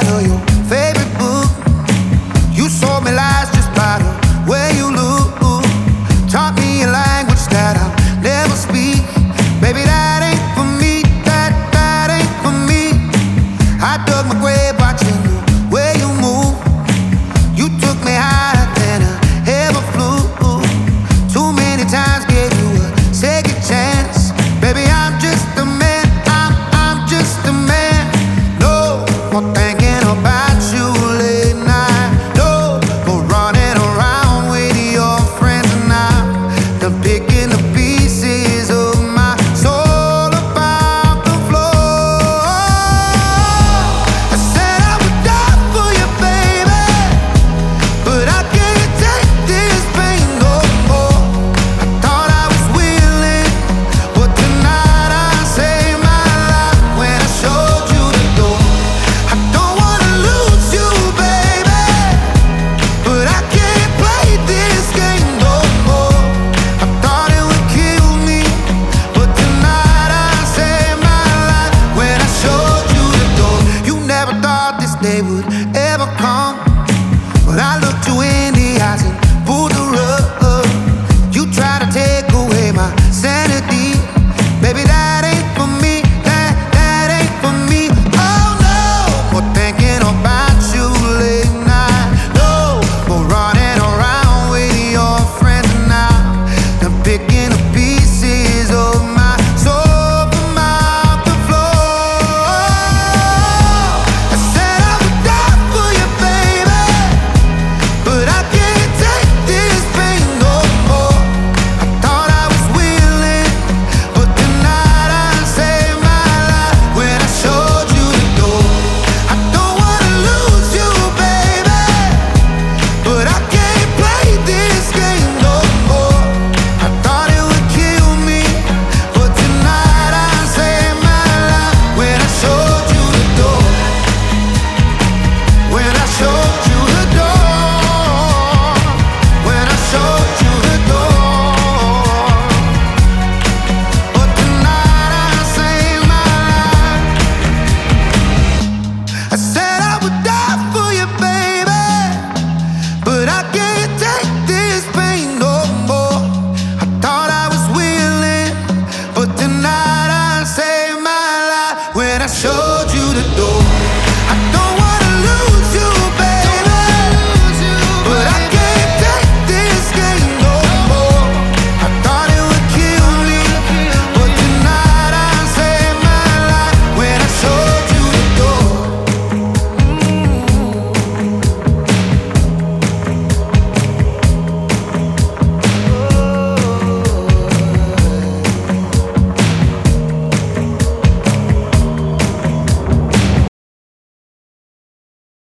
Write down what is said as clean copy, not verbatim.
out of your favorite book. You sold me lies just by the way you look. Taught me a language that I'll never speak. Baby, that ain't for me, that ain't for me. I dug my grave watching the way you move. You took me higher than I ever flew. Too many times gave you a second chance. Baby, I'm just a man, I'm just a man. No more thinking about you late night. No more running around with your friends and I'm done picking the pieces of my soul about the floor. I said I would die for you, baby, but I can't take this pain no more. I thought I was willing, but tonight I saved my life when I showed you the door. I don't wanna lose you, baby, but I can't play this game no more. I thought it would kill me, but tonight I saved my life when I showed you the door. You never thought this day would ever come, but I looked you in the eyes and pulled the rug. You try to take away my sanity. Baby, that ain't for me, that ain't for me. Oh no, more thinking about you late night. No more running around with your friends and I'm picking the pieces of my soul from out the floor. I said I would die for you, baby, but I can't take this pain no more. I thought I was willing, but tonight I saved my life when I showed you the door. I don't wanna lose you, baby, but I can't play this game no more. I thought it would kill me, but tonight I saved my life when I showed you the door. When I showed you the door. When I showed you the door. But tonight I saved my life. I said I would die for you, baby, but I can't take this pain no more. I thought I was willing, but tonight I saved my life when I showed you the door. I don't